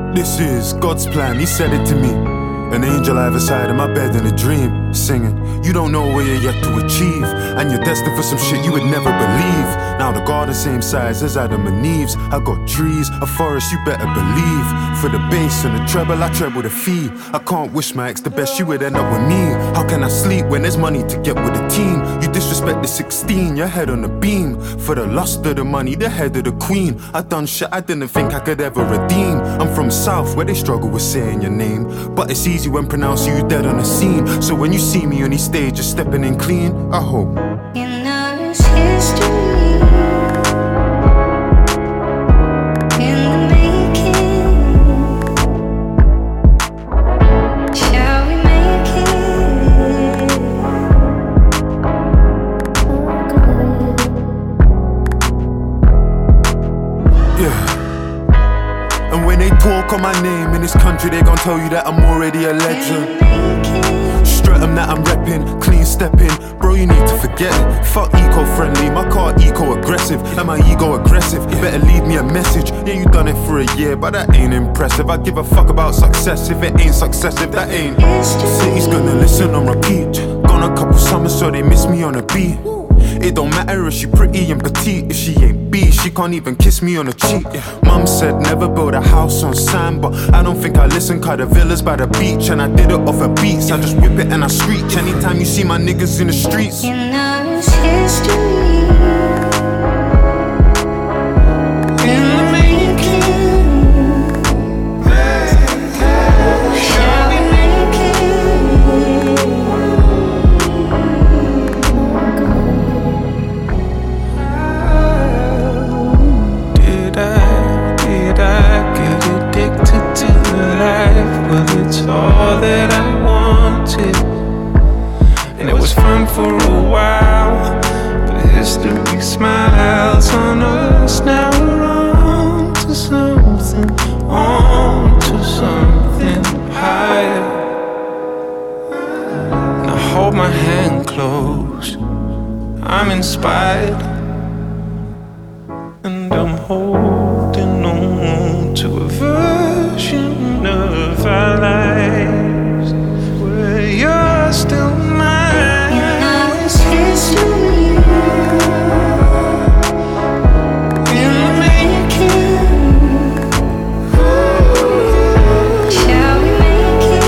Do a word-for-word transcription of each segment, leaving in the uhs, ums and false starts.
This is God's plan, he said it to me. An angel either side of my bed in a dream, singing, you don't know where you're yet to achieve, and you're destined for some shit you would never believe. Now the garden same size as Adam and Eve's. I got trees, a forest, you better believe. For the bass and the treble, I treble the fee. I can't wish my ex the best, you would end up with me. How can I sleep when there's money to get with the team? You disrespect the sixteen, your head on the beam. For the lust of the money, the head of the queen. I done shit I didn't think I could ever redeem. I'm from South, where they struggle with saying your name, but it's easy when pronouncing you dead on the scene. So when you see me on these stages stepping in clean, I hope you know it's history in the making. Shall we make it? yeah. And when they talk on my name in this country, they gon' tell you that I'm already a legend. Strut them that I'm reppin', clean stepping. Bro, you need to forget it. Fuck eco-friendly, my car eco-aggressive, and my ego aggressive. You better leave me a message. Yeah, you done it for a year, but that ain't impressive. I give a fuck about success if it ain't successive, that ain't. City's gonna listen on repeat. Gone a couple summers so they miss me on a beat. It don't matter if she pretty and petite. If she ain't B, she can't even kiss me on the cheek. Mum said never build a house on sand, but I don't think I listen, cause the villa's by the beach. And I did it off of beats, I just whip it and I screech. Anytime you see my niggas in the streets, You know it's history in the making. Shall we make it? Did I, did I get addicted to life? Well, it's all that I wanted, and it was fun for a while. But history smiles on us. Now we're on to something, on to something higher. Now hold my hand close, I'm inspired, and I'm holding on to a version of our lives where you're still mine. You know it's history in the making. Shall we make it?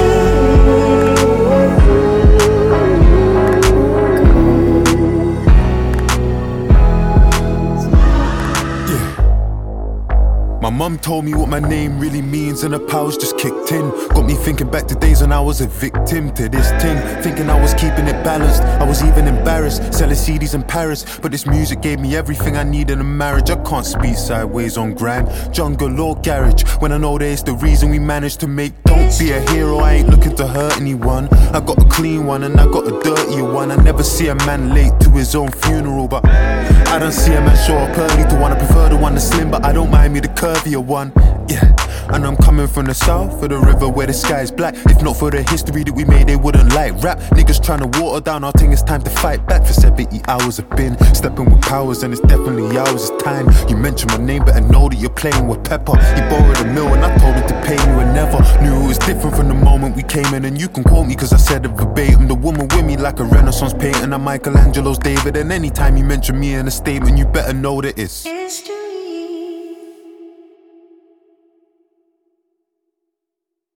my mum told me what my name really means, and the powers just kicked in. Got me thinking back to days when I was a victim to this thing, thinking I was keeping it balanced. I was even embarrassed, selling C Ds in Paris, but this music gave me everything I need in a marriage. I can't speak sideways on grime, jungle or garage, when I know that it's the reason we managed to make. Don't be a hero, I ain't looking to hurt anyone. I got a clean one and I got a dirtier one. I never see a man late to his own funeral, but I don't see a man show up early to one. I prefer the one that's slim, but I don't mind me the curvier one. Yeah, and I'm coming from the south of the river where the sky's black. If not for the history that we made, they wouldn't like rap. Niggas trying to water down our thing, it's time to fight back. For seventy hours I've been stepping with powers, and it's definitely ours. It's time you mention my name, better know that you're playing with pepper. He borrowed a mill and I told him to pay me, and never knew it was different from the moment we came in. And you can quote me cause I said it verbatim. The woman with me like a Renaissance painting, I'm Michelangelo's David. And anytime you mention me in a statement, you better know that it's